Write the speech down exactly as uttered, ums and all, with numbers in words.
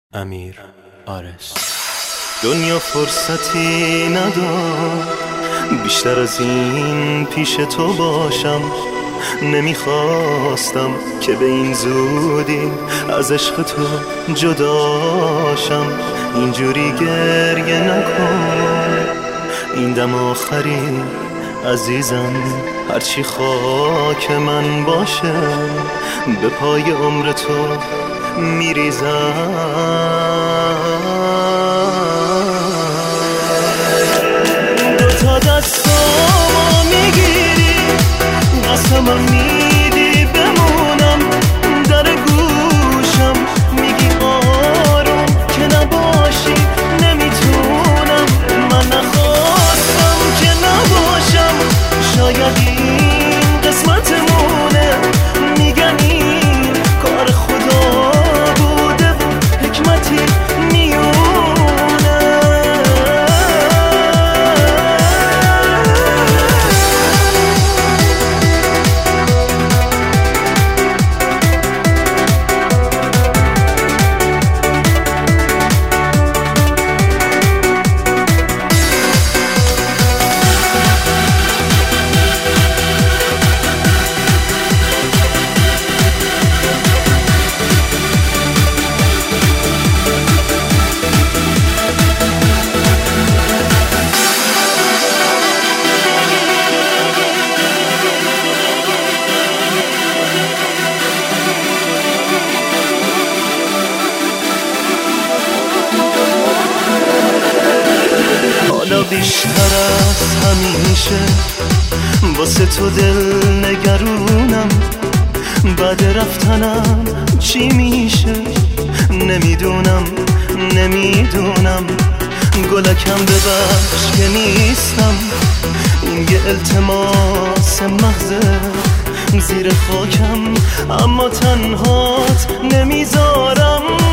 امیر آرس. دنیا فرصتی نداد بیشتر از این پیش تو باشم، نمیخواستم که به این زودی از عشق تو جداشم. اینجوری گریه نکن، این دم آخری عزیزم، هرچی خاک من باشه به پای عمر تو میریزم. دوتا دستامو میگیری، قسمم میدی بمونم، در گوشم میگی آروم که نباشی نمیتونم. من نخواستم که نباشم، شاید این قسمتمونه، میگن این کار خدا بوده و حکمتی میونه. حالا بیشتر از همیشه واسه تو دل نگرونم، بعد رفتنم چی میشه نمیدونم نمیدونم. گلکم ببخش که نیستم، این یه التماس محضه، زیر خاکم اما تنهات نمیذارم.